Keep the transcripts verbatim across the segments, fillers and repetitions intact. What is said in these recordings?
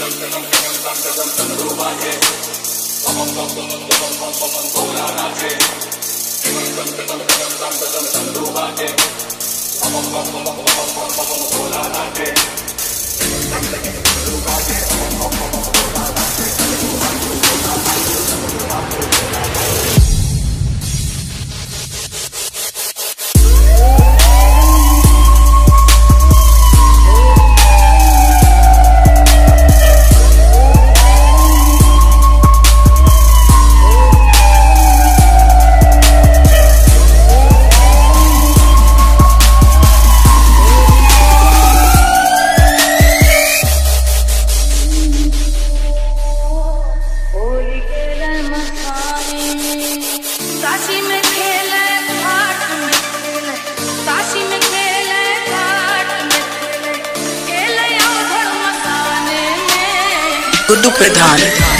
गुड्डू प्रधान।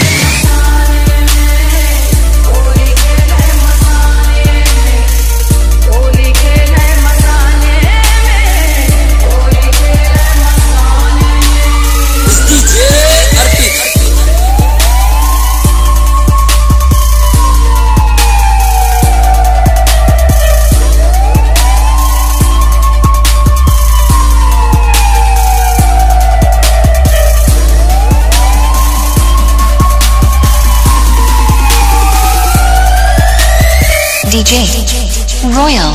D J Royal।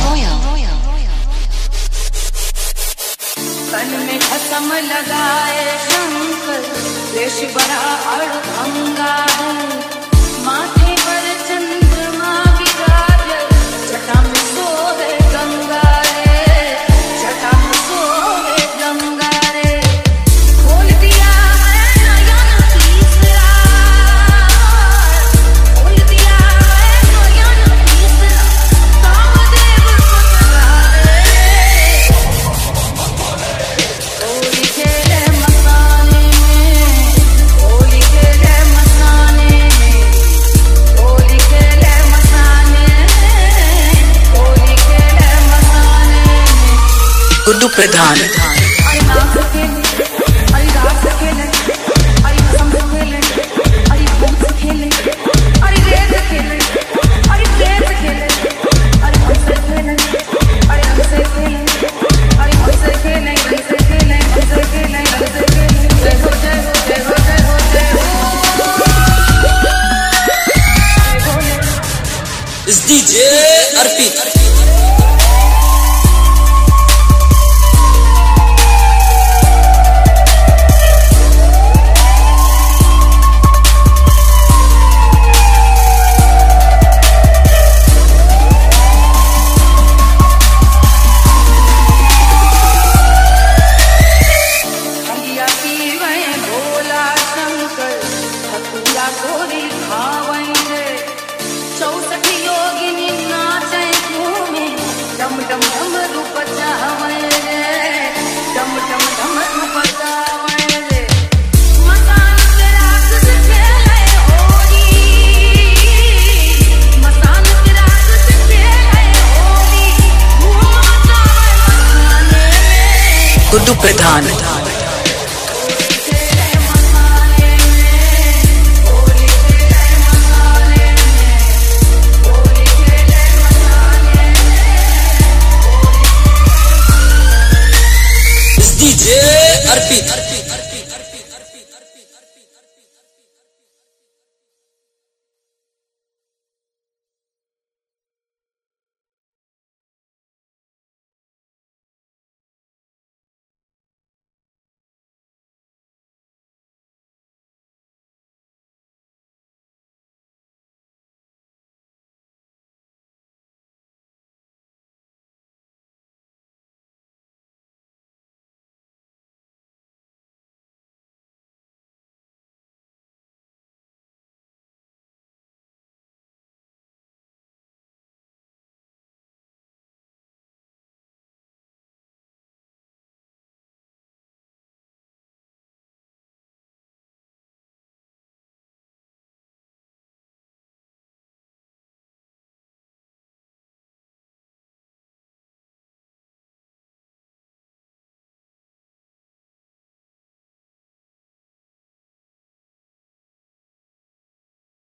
तन में खत्म लगाए शंकर, देश बड़ा अड़भंगा है, माथे पर चंद्रमा विराजे, जटा में सोहे गंगा रे, जटा में सोहे गंगा रे। खोल दिया है नयन तीसरा, खोल दिया है नयन तीसरा, कामदेव पुतला रे। होली खेले मस्ताने में, होली खेले मस्ताने में, होली खेले मस्ताने में, होली खेले मस्ताने में। गुड्डू प्रधान। अरे नाच खेले, अरे रात खेले, अरे कसम खेले, अरे भूत खेले, अरे रेत खेले, अरे प्रेत खेले, अरे हमसे खेले, अरे हमसे खेले, अरे हमसे खेले, हमसे खेले, हमसे खेले, हमसे खेले। जय हो जय हो जय हो जय हो जय हो। जय भोले। इस डीजे अर्पित। अंगिया पीवे भोला शंकर, ठकुरा गोरी खावई रे, चौसठ योगिनी नाचे घूमे, डम डम डम रूप जावई रे, डम डम डम रूप जावई रे। मसान पे राक्षस खेले होली, मसान पे राक्षस खेले होली, घूमा जावे मसाने में। गुड्डू प्रधान। होली खेले मसाने में, होली खेले मसाने में, होली खेले मसाने में। इस डीजे अर्पित।